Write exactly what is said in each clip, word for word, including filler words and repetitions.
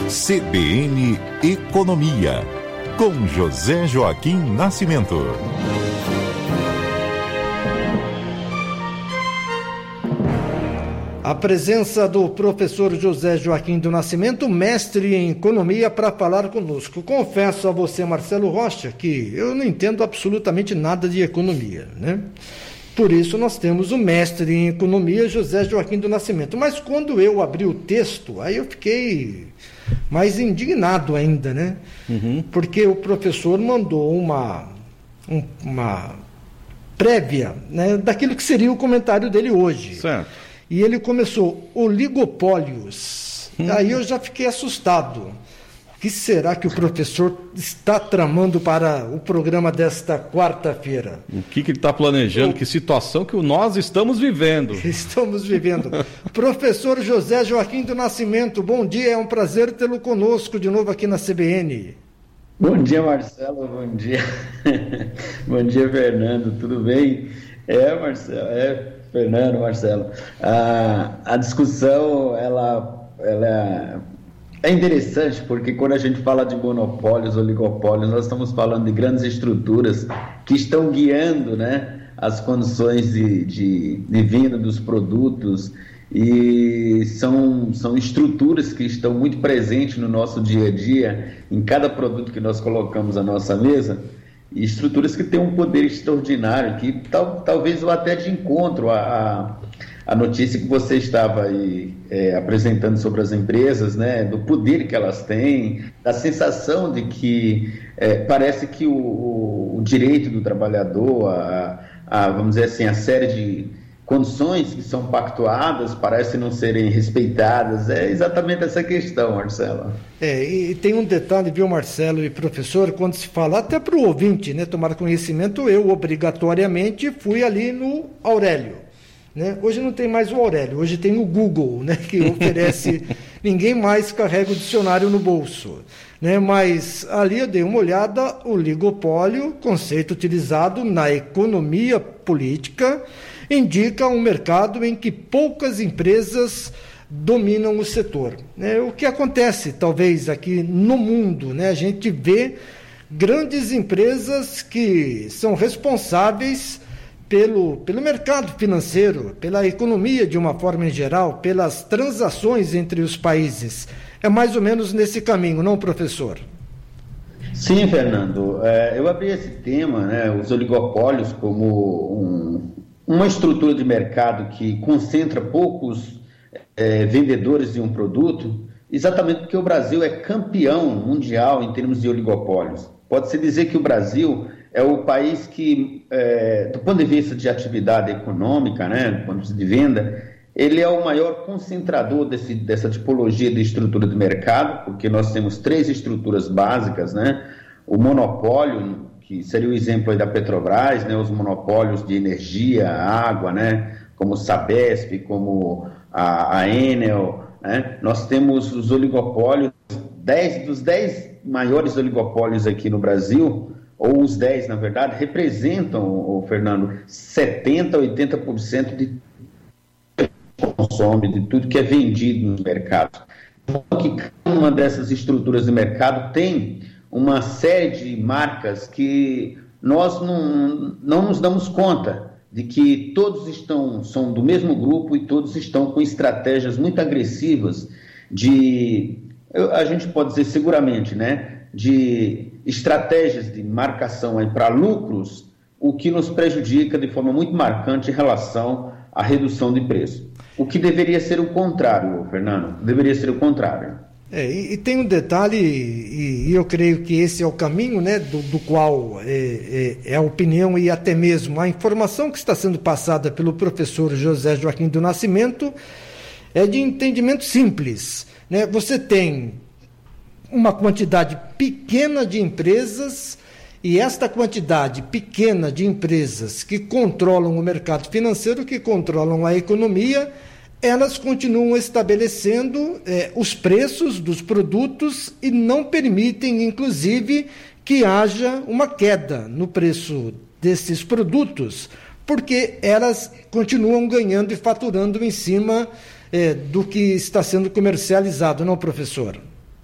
C B N Economia, com José Joaquim Nascimento. A presença do professor José Joaquim do Nascimento, mestre em economia, para falar conosco. Confesso a você, Marcelo Rocha, que eu não entendo absolutamente nada de economia, né? Por isso nós temos o mestre em economia, José Joaquim do Nascimento. Mas quando eu abri o texto, aí eu fiquei mais indignado ainda, né? Uhum. Porque o professor mandou uma, um, uma prévia, né, daquilo que seria o comentário dele hoje. Certo. E ele começou, oligopólios. Hum. Aí eu já fiquei assustado. O que será que o professor está tramando para o programa desta quarta-feira? O que, que ele está planejando? O... Que situação que nós estamos vivendo? Estamos vivendo. Professor José Joaquim do Nascimento, bom dia, é um prazer tê-lo conosco de novo aqui na C B N. Bom dia, Marcelo, bom dia. Bom dia, Fernando, tudo bem? É, Marcelo, é... Fernando, Marcelo, a, a discussão ela, ela é interessante porque quando a gente fala de monopólios, oligopólios, nós estamos falando de grandes estruturas que estão guiando, né, as condições de, de, de venda dos produtos, e são, são estruturas que estão muito presentes no nosso dia a dia, em cada produto que nós colocamos à nossa mesa. E estruturas que têm um poder extraordinário, que tal, talvez vá até de encontro à, à notícia que você estava aí, é, apresentando sobre as empresas, né, do poder que elas têm, da sensação de que é, parece que o, o, o direito do trabalhador, a, a, vamos dizer assim, a série de condições que são pactuadas parecem não serem respeitadas. É exatamente essa questão, Marcelo. É, e tem um detalhe, viu, Marcelo e professor, quando se fala, até para o ouvinte, né, tomar conhecimento, eu obrigatoriamente fui ali no Aurélio, né? Hoje não tem mais o Aurélio, hoje tem o Google, né, que oferece, ninguém mais carrega o dicionário no bolso, né? Mas ali eu dei uma olhada, o oligopólio, conceito utilizado na economia política, indica um mercado em que poucas empresas dominam o setor. É, o que acontece, talvez, aqui no mundo, né? A gente vê grandes empresas que são responsáveis pelo, pelo mercado financeiro, pela economia de uma forma em geral, pelas transações entre os países. É mais ou menos nesse caminho, não, professor? Sim, Fernando. É, eu abri esse tema, né, os oligopólios, como um, uma estrutura de mercado que concentra poucos é, vendedores de um produto, exatamente porque o Brasil é campeão mundial em termos de oligopólios. Pode-se dizer que o Brasil é o país que, é, do ponto de vista de atividade econômica, né, do ponto de vista de venda, ele é o maior concentrador desse, dessa tipologia de estrutura de mercado, porque nós temos três estruturas básicas, né? O monopólio, que seria o exemplo aí da Petrobras, né? Os monopólios de energia, água, né? Como o Sabesp, como a, a Enel, né? Nós temos os oligopólios, dez, dos dez maiores oligopólios aqui no Brasil, ou os dez, na verdade, representam, ô, Fernando, setenta por cento, oitenta por cento de consome, de tudo que é vendido nos mercados. Então, que cada uma dessas estruturas de mercado tem uma série de marcas que nós não, não nos damos conta de que todos estão, são do mesmo grupo e todos estão com estratégias muito agressivas de, a gente pode dizer seguramente, né, de estratégias de marcação aí para lucros, o que nos prejudica de forma muito marcante em relação à redução de preço. O que deveria ser o contrário, Fernando, deveria ser o contrário. É, e, e tem um detalhe, e, e eu creio que esse é o caminho, né, do, do qual é, é, é a opinião e até mesmo a informação que está sendo passada pelo professor José Joaquim do Nascimento é de entendimento simples, né? Você tem uma quantidade pequena de empresas, e esta quantidade pequena de empresas que controlam o mercado financeiro, que controlam a economia, elas continuam estabelecendo eh, os preços dos produtos e não permitem, inclusive, que haja uma queda no preço desses produtos, porque elas continuam ganhando e faturando em cima eh, do que está sendo comercializado, não, professor?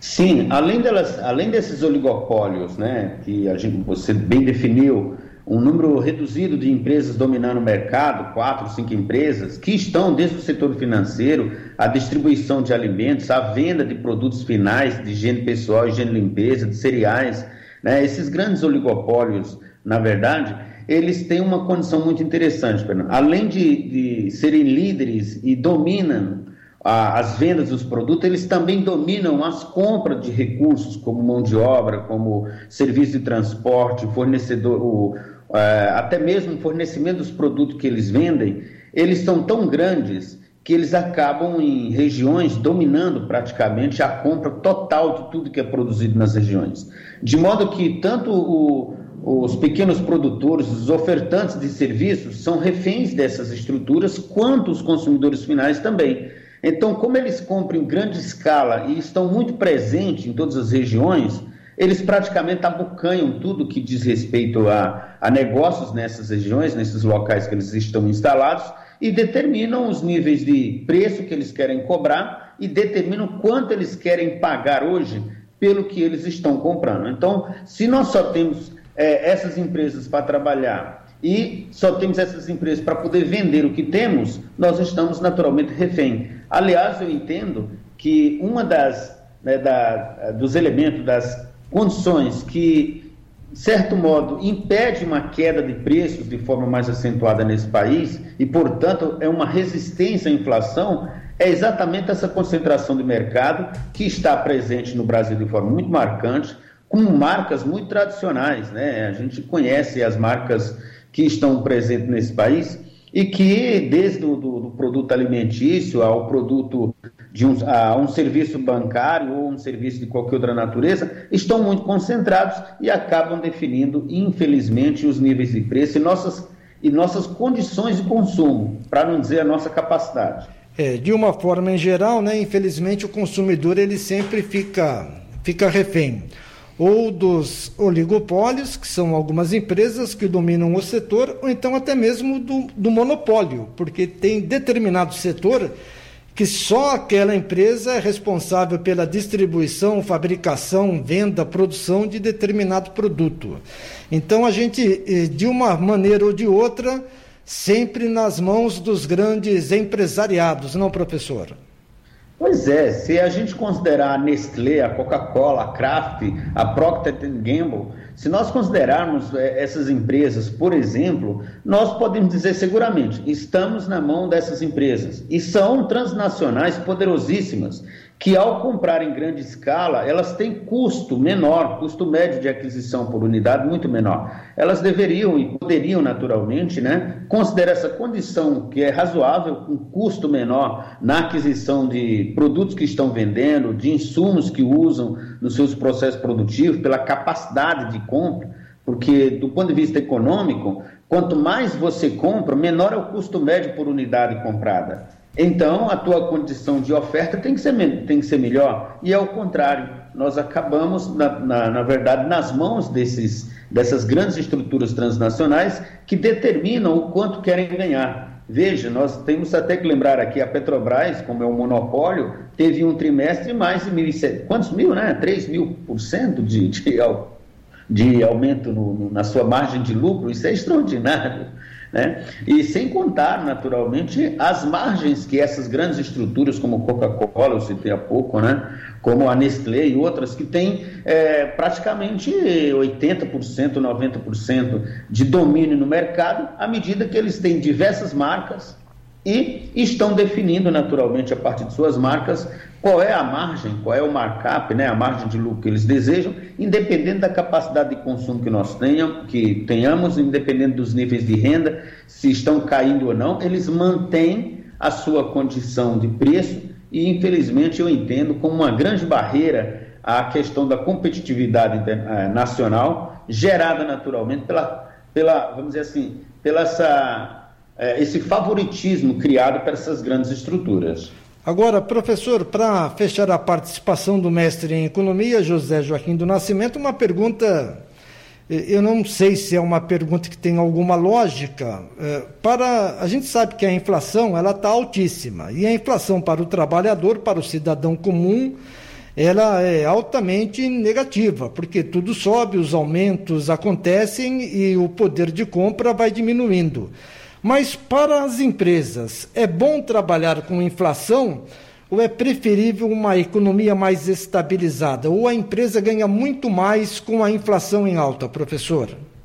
Sim, além delas, além desses oligopólios, né, que a gente, você bem definiu, um número reduzido de empresas dominando o mercado, quatro, cinco empresas, que estão desde o setor financeiro, a distribuição de alimentos, a venda de produtos finais, de higiene pessoal, higiene e limpeza, de cereais, né? Esses grandes oligopólios, na verdade, eles têm uma condição muito interessante, Fernando. Além de, de serem líderes e dominam a, as vendas dos produtos, eles também dominam as compras de recursos, como mão de obra, como serviço de transporte, fornecedor, o, é, até mesmo o fornecimento dos produtos que eles vendem. Eles são tão grandes que eles acabam em regiões dominando praticamente a compra total de tudo que é produzido nas regiões. De modo que tanto o, os pequenos produtores, os ofertantes de serviços são reféns dessas estruturas, quanto os consumidores finais também. Então, como eles compram em grande escala e estão muito presentes em todas as regiões, eles praticamente abocanham tudo que diz respeito a, a negócios nessas regiões, nesses locais que eles estão instalados, e determinam os níveis de preço que eles querem cobrar e determinam quanto eles querem pagar hoje pelo que eles estão comprando. Então, se nós só temos é, essas empresas para trabalhar e só temos essas empresas para poder vender o que temos, nós estamos naturalmente refém. Aliás, eu entendo que uma das, né, da, dos elementos, das condições que, de certo modo, impede uma queda de preços de forma mais acentuada nesse país e, portanto, é uma resistência à inflação, é exatamente essa concentração de mercado que está presente no Brasil de forma muito marcante, com marcas muito tradicionais, né? A gente conhece as marcas que estão presentes nesse país e que, desde o do, do produto alimentício ao produto de um, a um serviço bancário ou um serviço de qualquer outra natureza, estão muito concentrados e acabam definindo, infelizmente, os níveis de preço e nossas, e nossas condições de consumo, para não dizer a nossa capacidade. É, de uma forma em geral, né, infelizmente, o consumidor ele sempre fica, fica refém ou dos oligopólios, que são algumas empresas que dominam o setor, ou então até mesmo do, do monopólio, porque tem determinado setor que só aquela empresa é responsável pela distribuição, fabricação, venda, produção de determinado produto. Então a gente, de uma maneira ou de outra, sempre nas mãos dos grandes empresariados, não, professor? Pois é, se a gente considerar a Nestlé, a Coca-Cola, a Kraft, a Procter and Gamble, se nós considerarmos essas empresas, por exemplo, nós podemos dizer seguramente, estamos na mão dessas empresas e são transnacionais poderosíssimas, que ao comprar em grande escala, elas têm custo menor, custo médio de aquisição por unidade muito menor. Elas deveriam e poderiam naturalmente, né, considerar essa condição que é razoável, um custo menor na aquisição de produtos que estão vendendo, de insumos que usam nos seus processos produtivos, pela capacidade de compra, porque do ponto de vista econômico, quanto mais você compra, menor é o custo médio por unidade comprada. Então, a tua condição de oferta tem que ser, tem que ser melhor. E ao contrário, nós acabamos, na, na, na verdade, nas mãos desses, dessas grandes estruturas transnacionais que determinam o quanto querem ganhar. Veja, nós temos até que lembrar aqui, a Petrobras, como é um monopólio, teve um trimestre mais de mil e setecentos, quantos mil, né? três mil por cento de, de, de aumento no, no, na sua margem de lucro. Isso é extraordinário. Né? E sem contar, naturalmente, as margens que essas grandes estruturas, como Coca-Cola, eu citei há pouco, né? Como a Nestlé e outras, que têm é, praticamente oitenta por cento, noventa por cento de domínio no mercado, à medida que eles têm diversas marcas e estão definindo, naturalmente, a partir de suas marcas, qual é a margem, qual é o markup, né, a margem de lucro que eles desejam, independente da capacidade de consumo que nós tenham, que tenhamos, independente dos níveis de renda, se estão caindo ou não, eles mantêm a sua condição de preço e, infelizmente, eu entendo como uma grande barreira à questão da competitividade nacional, gerada naturalmente pela, pela vamos dizer assim, pela essa... esse favoritismo criado por essas grandes estruturas. Agora, professor, para fechar a participação do mestre em economia, José Joaquim do Nascimento, uma pergunta, eu não sei se é uma pergunta que tem alguma lógica, para, a gente sabe que a inflação ela está altíssima, e a inflação para o trabalhador, para o cidadão comum, ela é altamente negativa, porque tudo sobe, os aumentos acontecem e o poder de compra vai diminuindo. Mas para as empresas, é bom trabalhar com inflação ou é preferível uma economia mais estabilizada? Ou a empresa ganha muito mais com a inflação em alta, professor?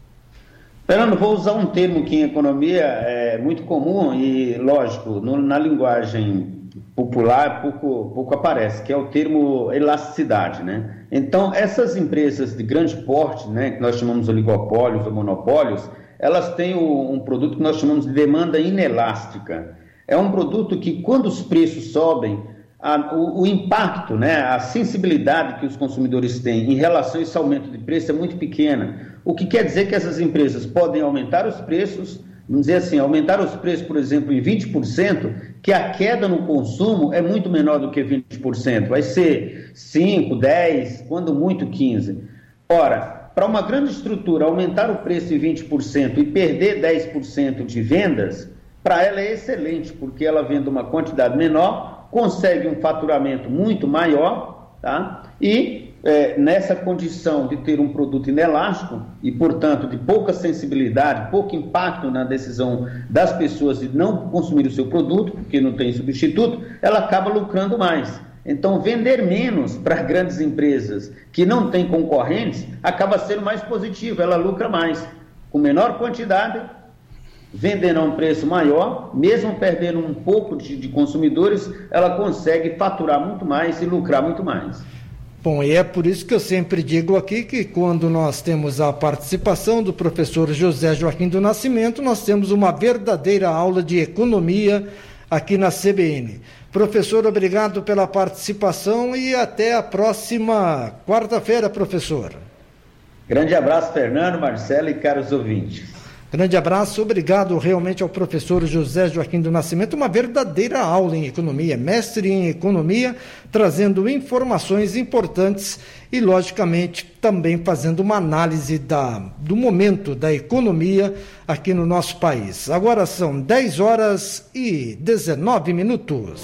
Fernando, vou usar um termo que em economia é muito comum e, lógico, no, na linguagem popular pouco, pouco aparece, que é o termo elasticidade, né? Então, essas empresas de grande porte, né, que nós chamamos de oligopólios ou monopólios, elas têm o, um produto que nós chamamos de demanda inelástica. É um produto que, quando os preços sobem, a, o, o impacto, né, a sensibilidade que os consumidores têm em relação a esse aumento de preço é muito pequena. O que quer dizer que essas empresas podem aumentar os preços, vamos dizer assim, aumentar os preços, por exemplo, em vinte por cento, que a queda no consumo é muito menor do que vinte por cento. Vai ser cinco, dez, quando muito quinze por cento. Ora, para uma grande estrutura aumentar o preço em vinte por cento e perder dez por cento de vendas, para ela é excelente, porque ela vende uma quantidade menor, consegue um faturamento muito maior, tá? E é, nessa condição de ter um produto inelástico e, portanto, de pouca sensibilidade, pouco impacto na decisão das pessoas de não consumir o seu produto, porque não tem substituto, ela acaba lucrando mais. Então, vender menos para grandes empresas que não têm concorrentes acaba sendo mais positivo, ela lucra mais. Com menor quantidade, vendendo a um preço maior, mesmo perdendo um pouco de, de consumidores, ela consegue faturar muito mais e lucrar muito mais. Bom, e é por isso que eu sempre digo aqui que quando nós temos a participação do professor José Joaquim do Nascimento, nós temos uma verdadeira aula de economia aqui na C B N. Professor, obrigado pela participação e até a próxima quarta-feira, professor. Grande abraço, Fernando, Marcelo e caros ouvintes. Grande abraço, obrigado realmente ao professor José Joaquim do Nascimento, uma verdadeira aula em economia, mestre em economia, trazendo informações importantes e, logicamente, também fazendo uma análise da, do momento da economia aqui no nosso país. Agora são dez horas e dezenove minutos.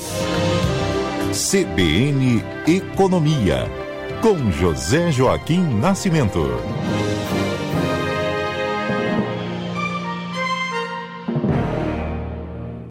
C B N Economia, com José Joaquim Nascimento.